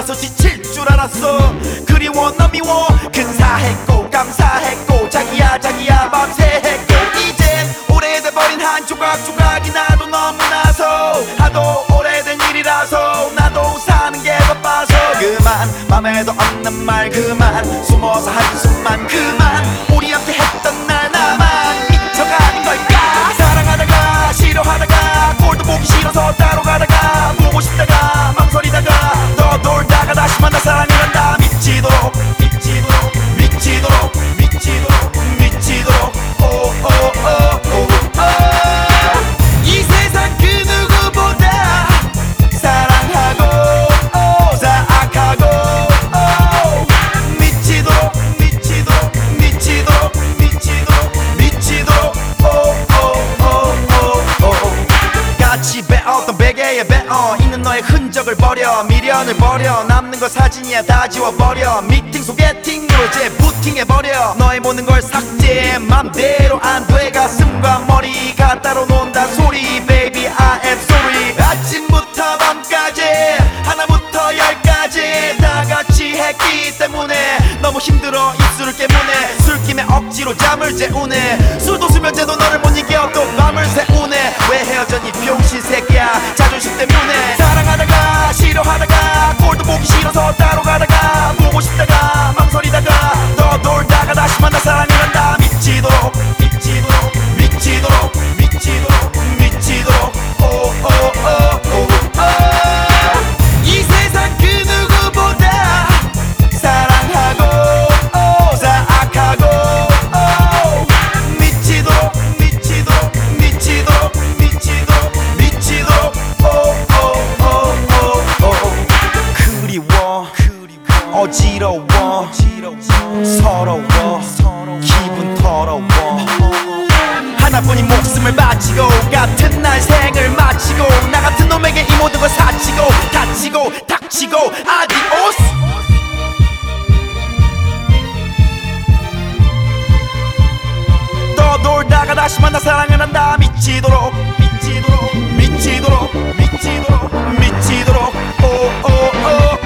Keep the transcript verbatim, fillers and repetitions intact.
와서 지칠 줄 알았어. 그리워 너 미워 근사했고 감사했고 자기야 자기야 밤새 했고 이젠 오래돼버린 한 조각 조각이 나도 너무나서 하도 오래된 일이라서 나도 사는 게 바빠서 그만 맘에도 없는 말 그만 숨어서 한숨만 그만 우리 함께 했던 날 나만 미쳐가는 걸까. 사랑하다가 싫어하다가 꼴도 보기 싫어서 따로 가다가 보고 싶다가 망설이다가 더 놀다가 다시 만나 사랑을 한다. 미치도록 미치도록 미치도록 미치도록 미치도록 오오오오오 이 세상 그 누구보다 사랑하고 오, 사악하고 오, 미치도록 미치도록 미치도록 미치도록 미치도록 오오오오오 같이 배웠던 베개에 배어 있는 너의 흔적을 버려 미련을 버려 남는 거 사진이야 다 지워버려 미팅 소개팅으로 재부팅해버려 너의 모든 걸 삭제 맘대로 안 돼 가슴과 머리가 따로 논단 소리 baby I am sorry 아침부터 밤까지 하나부터 열까지 다 같이 했기 때문에 너무 힘들어 입술을 깨무네 술김에 억지로 잠을 재우네 술도 수면제도 너를 못 이겨 또 밤을 새우네 왜 헤어졌니 병신 새끼야 자존심 때문에 사랑하다가 싫어하다가 꼴도 보기 싫어서 따로 가다가 보고 싶다가 망설이다가 더 놀다가 다시 만나 사랑을 한다. 미치도록 미치도록 미치도록 미치도록 미치도록 오오오오오 이 세상 그 누구보다 사랑하고 오, 사악하고 오, 미치도록 미치도록 미치도록 미치도록 미치도록 오오오오오 그리워 어지러워 서러워 기분 더러워 하나뿐인 목숨을 바치고 같은 날 생을 마치고 나 같은 놈에게 이 모든 걸 사치고 다치고 닥치고 아디오스 더 놀다가 다시 만나 사랑을 한다. 미치도록 미치도록 미치도록 미치도록 미치도록 오오오